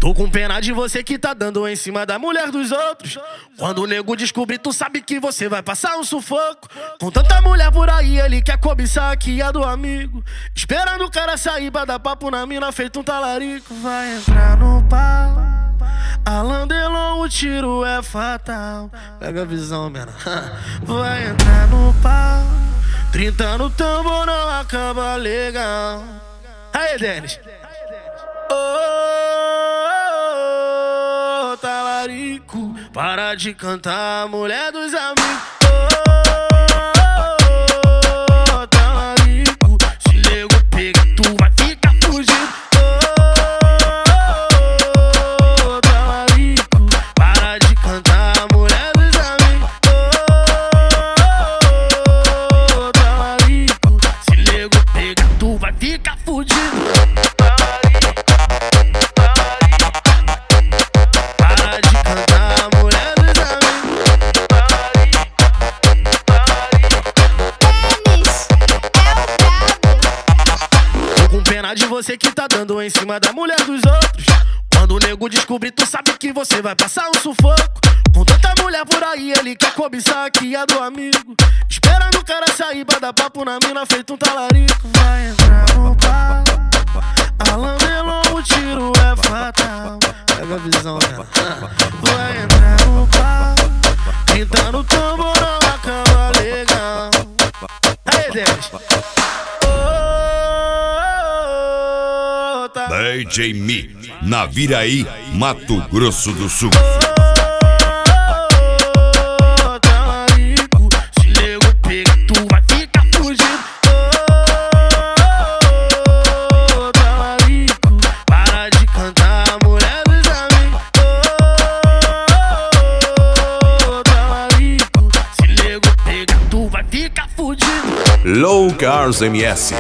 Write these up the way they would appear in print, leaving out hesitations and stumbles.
Tô com pena de você que tá dando em cima da mulher dos outros. Quando o nego descobrir, tu sabe que você vai passar um sufoco. Com tanta mulher por aí, ele quer cobiçar aqui a do amigo. Esperando o cara sair pra dar papo na mina, feito um talarico. Vai entrar no pau, Alain Delon, o tiro é fatal. Pega a visão, mena. Vai entrar no pau, 30 no tambor não acaba legal. Aí, Denis. Ô, talarico, para de cantar, mulher dos amigos. Ô, talarico, se nego pega, tu vai ficar fugido. Ô, talarico, para de cantar, mulher dos amigos. Ô, talarico, se nego pega, tu vai ficar fugido. De você que tá dando em cima da mulher dos outros. Quando o nego descobrir, tu sabe que você vai passar um sufoco. Com tanta mulher por aí, ele quer cobiçar aqui a do amigo. Esperando o cara sair pra dar papo na mina, feito um talarico. Vai entrar no pau, Alain Delon, o tiro é fatal. Pega a visão, né? Vai entrar no pau, 30 no tambor não acaba legal. Aí, Denis. DJ Mi, Naviraí, Mato Grosso do Sul. Ô, talarico, se nego pega, tu vai ficar fugido. Ô, talarico, para de cantar, mulher dos amigos. Ô, talarico, se nego pega, tu vai ficar fugido. Low Cars MS.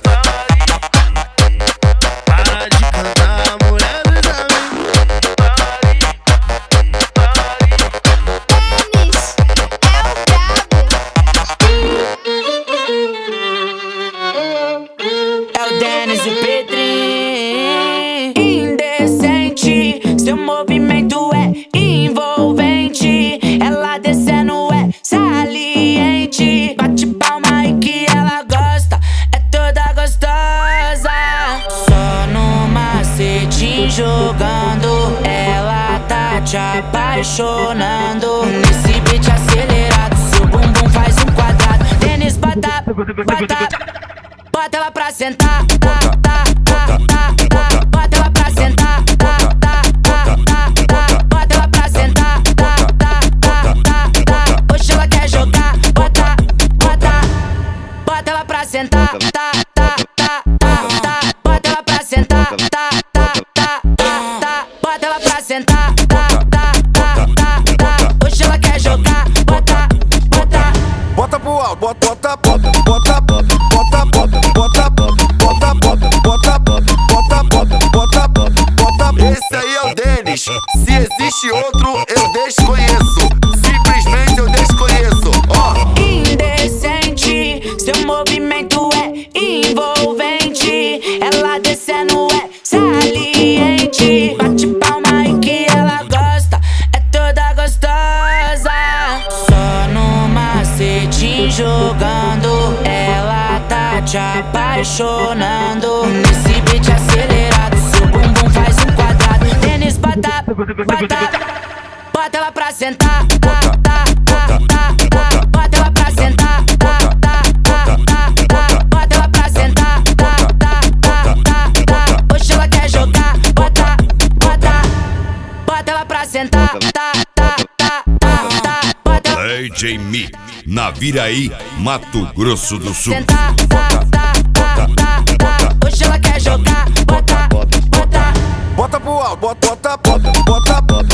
Seu movimento é envolvente, ela descendo é saliente. Bate palma aí que ela gosta, é toda gostosa. Só no macete jogando, ela tá te apaixonando. Nesse beat acelerado, seu bumbum faz um quadrado. Denis, bota ela pra sentar. Bota ela pra sentar. Hoje ela quer jogar, bota ela pra sentar, bota ela pra sentar, bota ela pra sentar, hoje ela quer jogar, bota pro alto, bota. Esse aí é o Denis. Se existe outro, eu desconheço. Simplesmente eu desconheço. Ó. Indecente, seu movimento é envolvente, ela descendo é saliente. Bate palma aí que ela gosta, é toda gostosa. Só no macete jogando, ela tá te apaixonando. Nesse beat acelerado, seu bumbum faz um quadrado. Denis, bota ela pra sentar. Bota ela pra sentar. Bota ela pra sentar. Hoje ela quer jogar, bota ela pra sentar. DJ Mi, Naviraí, Mato Grosso do Sul. Hoje ela quer jogar, bota Bota pro alto, bota.